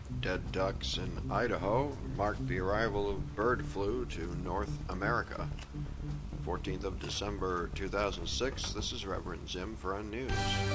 Dead ducks in Idaho marked the arrival of bird flu to North America. 14th of December 2006, this is Reverend Zim for Unnews.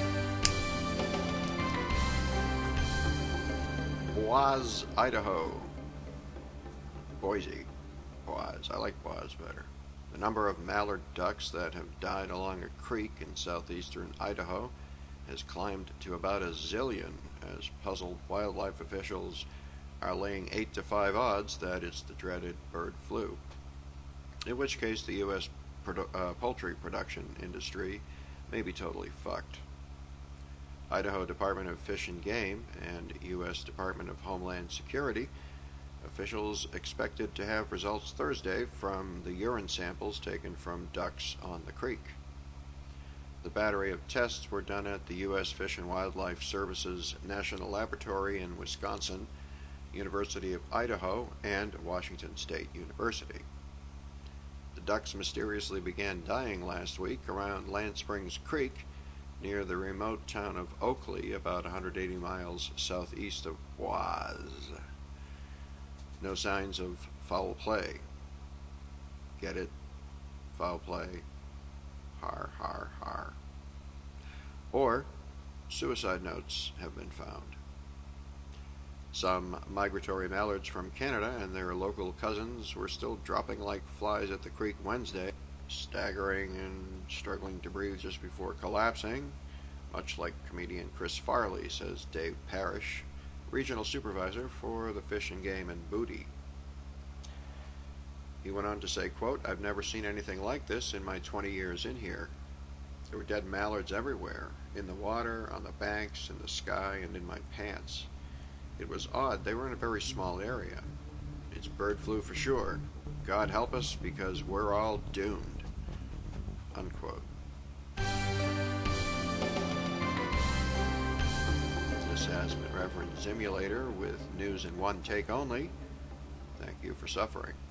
Boise, Idaho. Boise. Boise. I like Boise better. The number of mallard ducks that have died along a creek in southeastern Idaho has climbed to about a zillion as puzzled wildlife officials are laying 8 to 5 odds that it's the dreaded bird flu. In which case the U.S. Poultry production industry may be totally fucked. Idaho Department of Fish and Game and U.S. Department of Homeland Security officials expected to have results Thursday from the urine samples taken from ducks on the creek. The battery of tests were done at the U.S. Fish and Wildlife Service's National Laboratory in Wisconsin, University of Idaho, and Washington State University. The ducks mysteriously began dying last week around Land Springs Creek near the remote town of Oakley, about 180 miles southeast of Boise. No signs of foul play. Get it? Foul play. Har, har, har. Or suicide notes have been found. Some migratory mallards from Canada and their local cousins were still dropping like flies at the creek Wednesday, staggering and struggling to breathe just before collapsing, much like comedian Chris Farley, says Dave Parrish, regional supervisor for the Fish and Game and Booty. He went on to say, quote, "I've never seen anything like this in my 20 years in here. There were dead mallards everywhere, in the water, on the banks, in the sky, and in my pants. It was odd. They were in a very small area. It's bird flu for sure. God help us, because we're all doomed." Unquote. This has been Reverend Zimulator with news in one take only. Thank you for suffering.